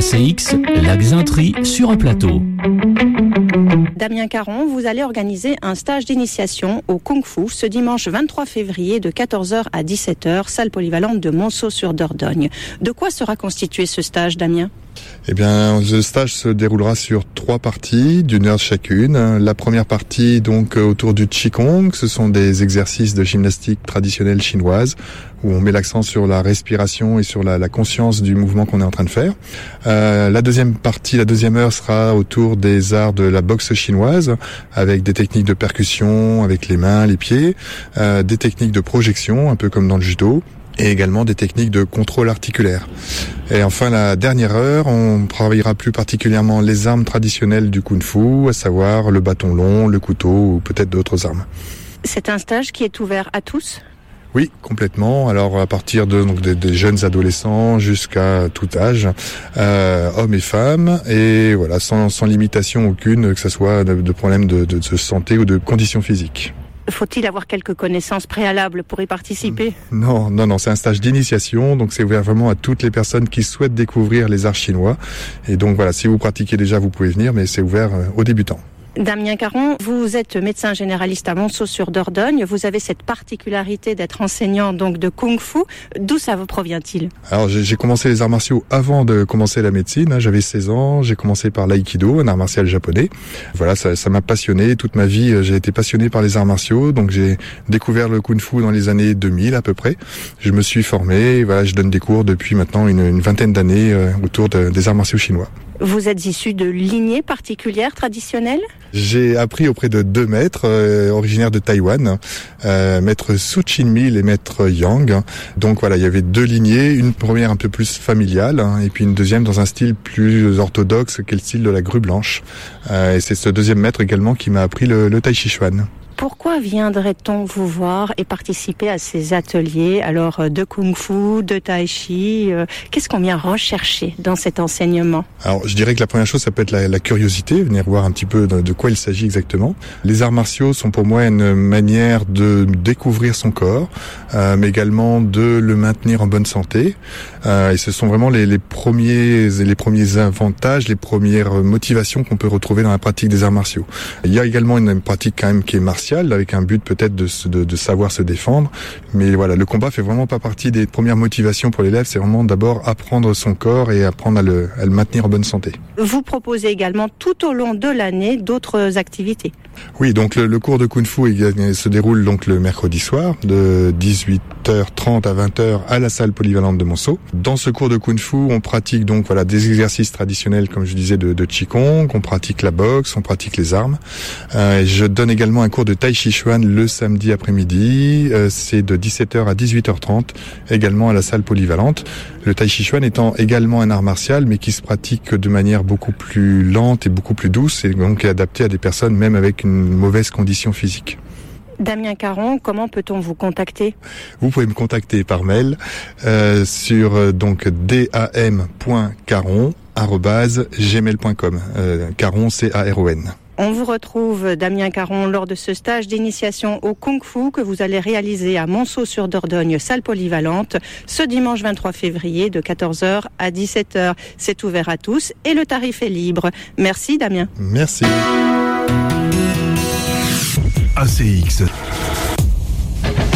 ACX, la Xintrie sur un plateau. Damien Caron, vous allez organiser un stage d'initiation au Kung Fu ce dimanche 23 février de 14h à 17h, salle polyvalente de Monceau-sur-Dordogne. De quoi sera constitué ce stage, Damien ? Eh bien, le stage se déroulera sur 3 parties, d'1 heure chacune. La première partie, donc, autour du Qigong. Ce sont des exercices de gymnastique traditionnelle chinoise, où on met l'accent sur la respiration et sur la conscience du mouvement qu'on est en train de faire. La deuxième partie, la deuxième heure, sera autour des arts de la boxe chinoise, avec des techniques de percussion, avec les mains, les pieds, des techniques de projection, un peu comme dans le judo, et également des techniques de contrôle articulaire. Et enfin, la dernière heure, on travaillera plus particulièrement les armes traditionnelles du Kung Fu, à savoir le bâton long, le couteau ou peut-être d'autres armes. C'est un stage qui est ouvert à tous ? Oui, complètement. Alors à partir des jeunes adolescents jusqu'à tout âge, hommes et femmes, et voilà, sans limitation aucune, que ce soit de problèmes de santé ou de conditions physiques. Faut-il avoir quelques connaissances préalables pour y participer ? Non, c'est un stage d'initiation, donc c'est ouvert vraiment à toutes les personnes qui souhaitent découvrir les arts chinois. Et donc voilà, si vous pratiquez déjà, vous pouvez venir, mais c'est ouvert aux débutants. Damien Caron, vous êtes médecin généraliste à Monceau-sur-Dordogne. Vous avez cette particularité d'être enseignant donc de Kung Fu. D'où ça vous provient-il ? Alors j'ai commencé les arts martiaux avant de commencer la médecine. J'avais 16 ans, j'ai commencé par l'aïkido, un art martial japonais. Voilà, ça m'a passionné. Toute ma vie, j'ai été passionné par les arts martiaux. Donc j'ai découvert le Kung Fu dans les années 2000 à peu près. Je me suis formé. Et voilà, je donne des cours depuis maintenant une vingtaine d'années autour des arts martiaux chinois. Vous êtes issu de lignées particulières, traditionnelles ? J'ai appris auprès de 2 maîtres originaires de Taïwan, maître Su Chin-mil et maître Yang. Donc voilà, il y avait 2 lignées, une première un peu plus familiale, et puis une deuxième dans un style plus orthodoxe qu'est le style de la grue blanche. Et c'est ce deuxième maître également qui m'a appris le Tai Chi Chuan. Pourquoi viendrait-on vous voir et participer à ces ateliers alors de Kung Fu, de Tai Chi Qu'est-ce qu'on vient rechercher dans cet enseignement ? Alors, je dirais que la première chose, ça peut être la curiosité, venir voir un petit peu de quoi il s'agit exactement. Les arts martiaux sont pour moi une manière de découvrir son corps, mais également de le maintenir en bonne santé. Et ce sont vraiment les premiers avantages, les premières motivations qu'on peut retrouver dans la pratique des arts martiaux. Il y a également une pratique quand même qui est martiale, avec un but peut-être de savoir se défendre. Mais voilà, le combat fait vraiment pas partie des premières motivations pour l'élève. C'est vraiment d'abord apprendre son corps et apprendre à le maintenir en bonne santé. Vous proposez également tout au long de l'année d'autres activités. Oui, donc le cours de Kung Fu se déroule donc le mercredi soir de 18h30 à 20h à la salle polyvalente de Monceau. Dans ce cours de Kung Fu, on pratique donc voilà des exercices traditionnels, comme je disais, de Qigong, on pratique la boxe, on pratique les armes. Je donne également un cours de Tai Chi Chuan le samedi après-midi, c'est de 17h à 18h30, également à la salle polyvalente. Le Tai Chi Chuan étant également un art martial, mais qui se pratique de manière beaucoup plus lente et beaucoup plus douce, et donc est adapté à des personnes même avec une mauvaise condition physique. Damien Caron, comment peut-on vous contacter ? Vous pouvez me contacter par mail sur donc dam.caron@gmail.com. Caron, C-A-R-O-N. On vous retrouve, Damien Caron, lors de ce stage d'initiation au Kung Fu que vous allez réaliser à Monceau-sur-Dordogne, salle polyvalente, ce dimanche 23 février de 14h à 17h. C'est ouvert à tous et le tarif est libre. Merci, Damien. Merci. ACX.